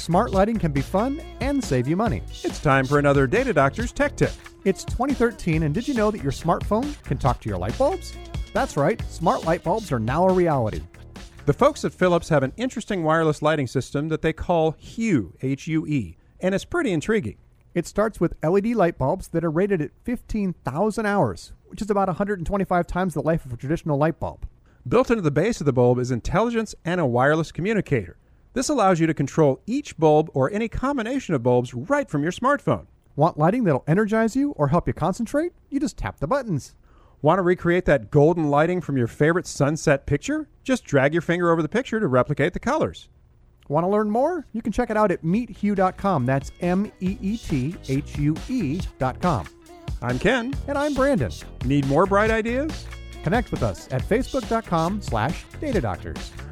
smart lighting can be fun and save you money. It's time for another Data Doctor's Tech Tip. It's 2013, and did you know that your smartphone can talk to your light bulbs? That's right, smart light bulbs are now a reality. The folks at Philips have an interesting wireless lighting system that they call Hue, H-U-E, and it's pretty intriguing. It starts with LED light bulbs that are rated at 15,000 hours, which is about 125 times the life of a traditional light bulb. Built into the base of the bulb is intelligence and a wireless communicator. This allows you to control each bulb or any combination of bulbs right from your smartphone. Want lighting that'll energize you or help you concentrate? You just tap the buttons. Want to recreate that golden lighting from your favorite sunset picture? Just drag your finger over the picture to replicate the colors. Want to learn more? You can check it out at meethue.com. That's MEETHUE.com. I'm Ken. And I'm Brandon. Need more bright ideas? Connect with us at facebook.com/datadoctors.